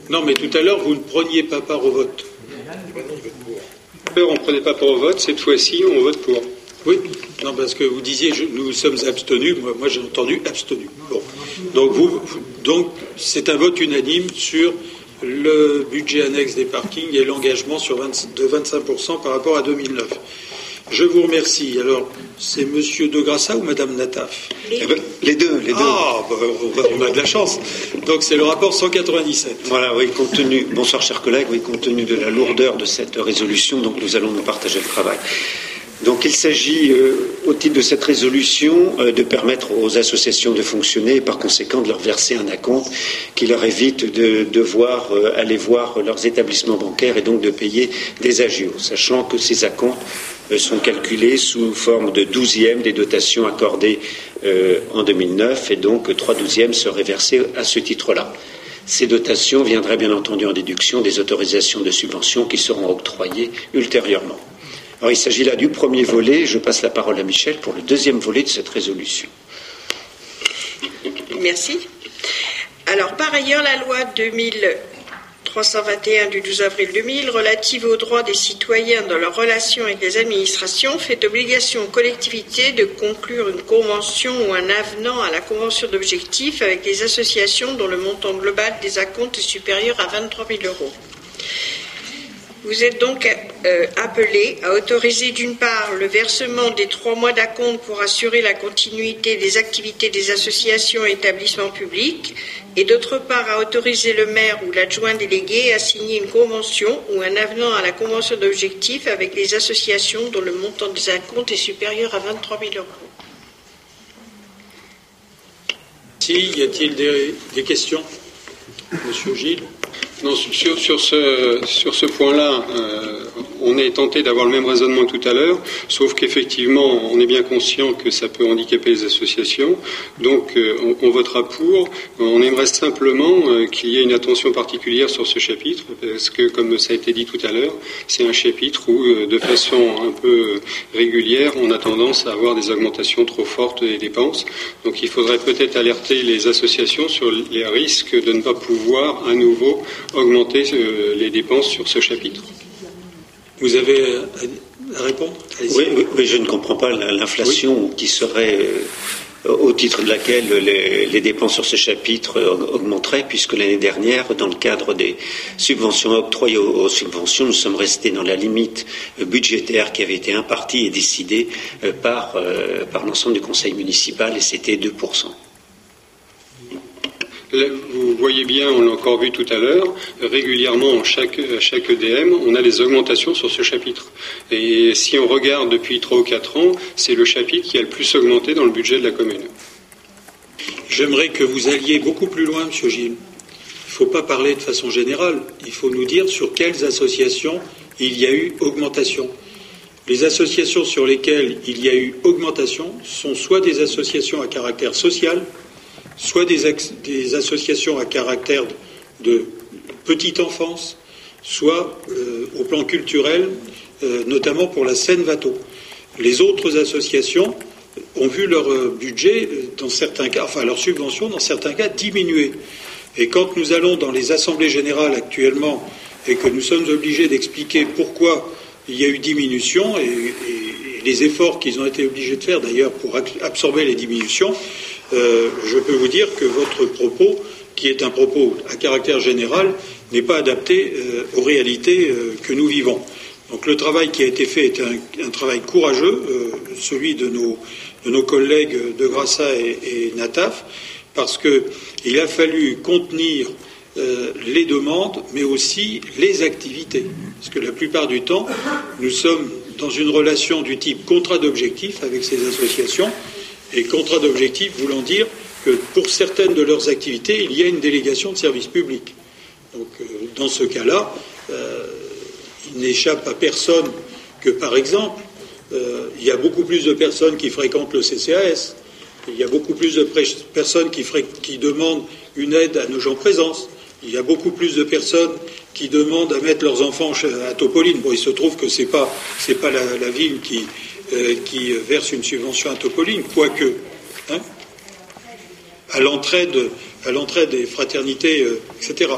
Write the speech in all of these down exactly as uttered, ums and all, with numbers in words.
Non, mais tout à l'heure, vous ne preniez pas part au vote. Tout à l'heure, on ne prenait pas part au vote. Cette fois-ci, on vote pour. Oui, non, parce que vous disiez, je, nous sommes abstenus. Moi, moi j'ai entendu abstenus. Bon. Donc, vous, donc, c'est un vote unanime sur le budget annexe des parkings et l'engagement sur vingt, de vingt-cinq pour cent par rapport à deux mille neuf. Je vous remercie. Alors, c'est Monsieur De Grassa ou Madame Nataf? Les, eh ben, les deux, les deux. Ah, bah, on a de la chance. Donc, c'est le rapport cent quatre-vingt-dix-sept. Voilà, oui, compte tenu, bonsoir chers collègues, oui, compte tenu de la lourdeur de cette résolution, donc nous allons nous partager le travail. Donc il s'agit, euh, au titre de cette résolution, euh, de permettre aux associations de fonctionner et par conséquent de leur verser un acompte qui leur évite de devoir euh, aller voir leurs établissements bancaires et donc de payer des agios, sachant que ces acomptes euh, sont calculés sous forme de douzième des dotations accordées euh, en deux mille neuf et donc trois douzièmes seraient versés à ce titre-là. Ces dotations viendraient bien entendu en déduction des autorisations de subvention qui seront octroyées ultérieurement. Alors, il s'agit là du premier volet. Je passe la parole à Michel pour le deuxième volet de cette résolution. Merci. Alors, par ailleurs, la loi deux mille trois cent vingt et un du douze avril deux mille relative aux droits des citoyens dans leurs relations avec les administrations fait obligation aux collectivités de conclure une convention ou un avenant à la convention d'objectifs avec les associations dont le montant global des acomptes est supérieur à vingt-trois mille euros. Vous êtes donc euh, appelés à autoriser d'une part le versement des trois mois d'acompte pour assurer la continuité des activités des associations et établissements publics et d'autre part à autoriser le maire ou l'adjoint délégué à signer une convention ou un avenant à la convention d'objectifs avec les associations dont le montant des acomptes est supérieur à vingt-trois mille euros. Si, y a-t-il des, des questions? Monsieur Gilles? Non, sur, sur ce, sur ce point-là, euh, on est tenté d'avoir le même raisonnement que tout à l'heure, sauf qu'effectivement, on est bien conscient que ça peut handicaper les associations, donc euh, on, on votera pour. On aimerait simplement euh, qu'il y ait une attention particulière sur ce chapitre, parce que, comme ça a été dit tout à l'heure, c'est un chapitre où, euh, de façon un peu régulière, on a tendance à avoir des augmentations trop fortes des dépenses. Donc il faudrait peut-être alerter les associations sur les risques de ne pas pouvoir à nouveau augmenter euh, les dépenses sur ce chapitre. Vous avez à répondre? Oui, oui, oui, je ne comprends pas l'inflation oui. qui serait, euh, au titre de laquelle les, les dépenses sur ce chapitre augmenteraient, puisque l'année dernière, dans le cadre des subventions octroyées aux, aux subventions, nous sommes restés dans la limite budgétaire qui avait été impartie et décidée euh, par, euh, par l'ensemble du conseil municipal, et c'était deux pour cent. Vous voyez bien, on l'a encore vu tout à l'heure, régulièrement, chaque, à chaque E D M, on a les augmentations sur ce chapitre. Et si on regarde depuis trois ou quatre ans, c'est le chapitre qui a le plus augmenté dans le budget de la commune. J'aimerais que vous alliez beaucoup plus loin, Monsieur Gilles. Il ne faut pas parler de façon générale. Il faut nous dire sur quelles associations il y a eu augmentation. Les associations sur lesquelles il y a eu augmentation sont soit des associations à caractère social, soit des, des associations à caractère de, de petite enfance, soit euh, au plan culturel, euh, notamment pour la Seine-Watteau. Les autres associations ont vu leur budget, dans certains cas, enfin leur subvention, dans certains cas, diminuer. Et quand nous allons dans les assemblées générales actuellement et que nous sommes obligés d'expliquer pourquoi il y a eu diminution et, et, et les efforts qu'ils ont été obligés de faire d'ailleurs pour absorber les diminutions, Euh, je peux vous dire que votre propos, qui est un propos à caractère général, n'est pas adapté euh, aux réalités euh, que nous vivons. Donc le travail qui a été fait est un, un travail courageux, euh, celui de nos, de nos collègues De Grassa et, et Nataf, parce qu'il a fallu contenir euh, les demandes, mais aussi les activités. Parce que la plupart du temps, nous sommes dans une relation du type contrat d'objectif avec ces associations, et contrat d'objectif voulant dire que pour certaines de leurs activités, il y a une délégation de service public. Donc, euh, dans ce cas-là, euh, il n'échappe à personne que, par exemple, euh, il y a beaucoup plus de personnes qui fréquentent le C C A S, il y a beaucoup plus de pré- personnes qui, fré- qui demandent une aide à nos gens présence, il y a beaucoup plus de personnes qui demandent à mettre leurs enfants à Topoline. Bon, il se trouve que c'est pas, c'est pas la, la ville qui... Euh, qui verse une subvention à Topoline, quoique, hein, à l'entraide, à l'entraide des fraternités, euh, et cetera.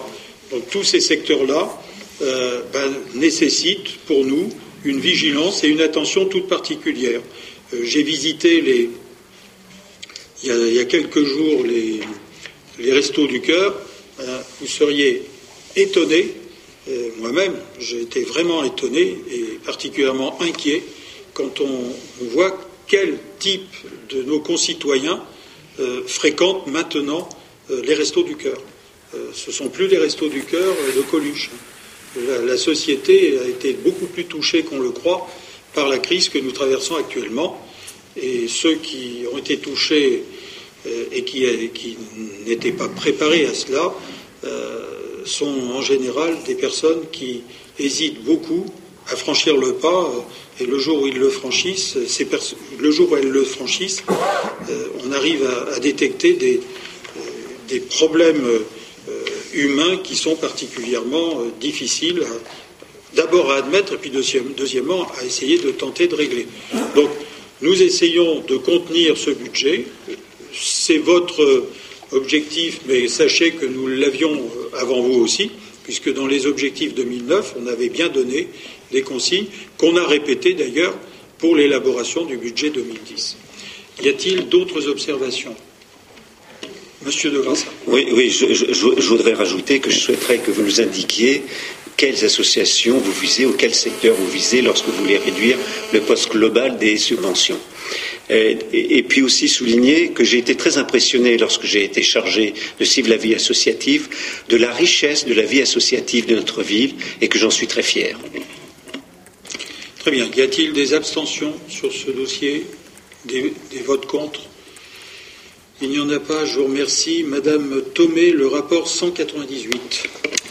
Donc tous ces secteurs-là euh, ben, nécessitent pour nous une vigilance et une attention toute particulière. Euh, j'ai visité les, il y a, il y a quelques jours les, les Restos du Cœur. Euh, vous seriez étonnés, euh, moi-même j'ai été vraiment étonné et particulièrement inquiet quand on, on voit quel type de nos concitoyens euh, fréquentent maintenant euh, les Restos du Cœur. Euh, ce ne sont plus les Restos du Cœur de Coluche. La, la société a été beaucoup plus touchée qu'on le croit par la crise que nous traversons actuellement. Et ceux qui ont été touchés euh, et qui, qui n'étaient pas préparés à cela euh, sont en général des personnes qui hésitent beaucoup à franchir le pas. Et le jour où ils le franchissent, ces perso- le jour où elles le franchissent, euh, on arrive à, à détecter des, euh, des problèmes euh, humains qui sont particulièrement euh, difficiles, à, d'abord à admettre, et puis deuxième, deuxièmement à essayer de tenter de régler. Donc, nous essayons de contenir ce budget. C'est votre objectif, mais sachez que nous l'avions avant vous aussi, puisque dans les objectifs deux mille neuf, on avait bien donné des consignes qu'on a répétées d'ailleurs pour l'élaboration du budget deux mille dix. Y a-t-il d'autres observations ? Monsieur De Grassa. Oui, oui je, je, je voudrais rajouter que je souhaiterais que vous nous indiquiez quelles associations vous visez ou quel secteur vous visez lorsque vous voulez réduire le poste global des subventions. Et, et puis aussi souligner que j'ai été très impressionné lorsque j'ai été chargé de suivre la vie associative, de la richesse de la vie associative de notre ville et que j'en suis très fier. Très bien. Y a-t-il des abstentions sur ce dossier, des, des votes contre ? Il n'y en a pas. Je vous remercie. Madame Thomé, le rapport cent quatre-vingt-dix-huit.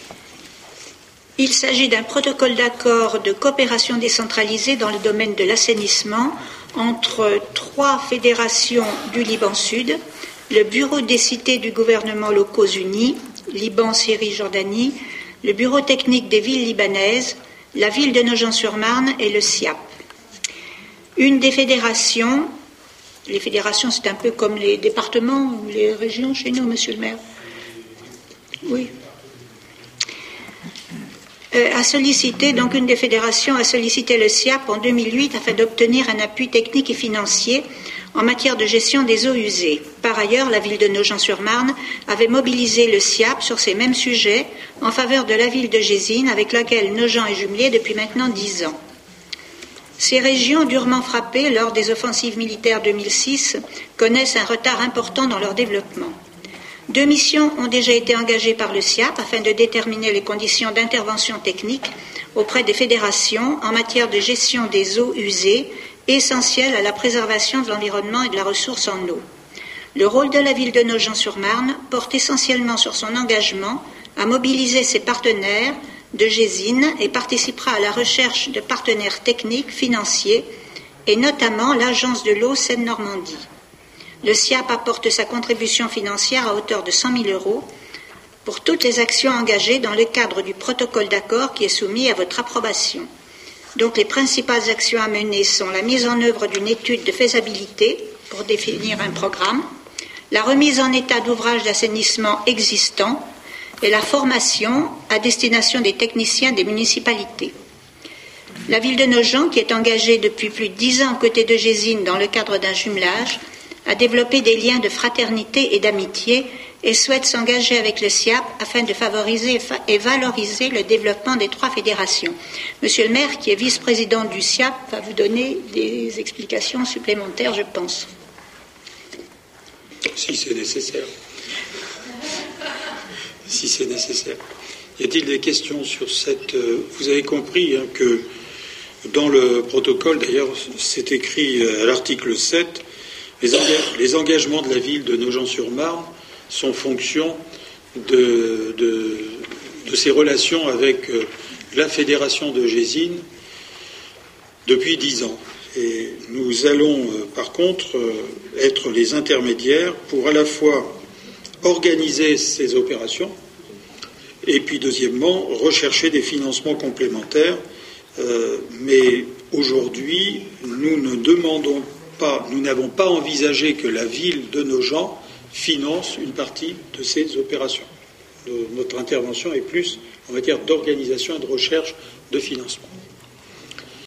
Il s'agit d'un protocole d'accord de coopération décentralisée dans le domaine de l'assainissement entre trois fédérations du Liban Sud, le Bureau des cités du gouvernement locaux unis, Liban, Syrie, Jordanie, le Bureau technique des villes libanaises, la ville de Nogent-sur-Marne et le S I A P. Une des fédérations, les fédérations c'est un peu comme les départements ou les régions chez nous, monsieur le maire. Oui. Euh, a sollicité, donc une des fédérations a sollicité le S I A P en deux mille huit afin d'obtenir un appui technique et financier en matière de gestion des eaux usées. Par ailleurs, la ville de Nogent-sur-Marne avait mobilisé le S I A P sur ces mêmes sujets en faveur de la ville de Gésine avec laquelle Nogent est jumelée depuis maintenant dix ans. Ces régions durement frappées lors des offensives militaires deux mille six connaissent un retard important dans leur développement. Deux missions ont déjà été engagées par le S I A P afin de déterminer les conditions d'intervention technique auprès des fédérations en matière de gestion des eaux usées, essentielles à la préservation de l'environnement et de la ressource en eau. Le rôle de la ville de Nogent-sur-Marne porte essentiellement sur son engagement à mobiliser ses partenaires de Gésine et participera à la recherche de partenaires techniques, financiers et notamment l'Agence de l'eau Seine-Normandie. Le S I A P apporte sa contribution financière à hauteur de cent mille euros pour toutes les actions engagées dans le cadre du protocole d'accord qui est soumis à votre approbation. Donc les principales actions à mener sont la mise en œuvre d'une étude de faisabilité pour définir un programme, la remise en état d'ouvrages d'assainissement existants et la formation à destination des techniciens des municipalités. La ville de Nogent, qui est engagée depuis plus de dix ans aux côtés de Gésine dans le cadre d'un jumelage, a développé des liens de fraternité et d'amitié et souhaite s'engager avec le S I A P afin de favoriser et valoriser le développement des trois fédérations. Monsieur le maire, qui est vice-président du S I A P, va vous donner des explications supplémentaires, je pense. Si c'est nécessaire. Si c'est nécessaire. Y a-t-il des questions sur cette... Vous avez compris hein, que dans le protocole, d'ailleurs, c'est écrit à l'article sept, Les, engage- les engagements de la ville de Nogent-sur-Marne sont fonction de, de, de ses relations avec euh, la fédération de Gésine depuis dix ans. Et nous allons, euh, par contre, euh, être les intermédiaires pour à la fois organiser ces opérations et puis, deuxièmement, rechercher des financements complémentaires. Euh, mais aujourd'hui, nous ne demandons pas, nous n'avons pas envisagé que la ville de Nogent finance une partie de ces opérations. notre intervention est plus en matière d'organisation et de recherche de financement.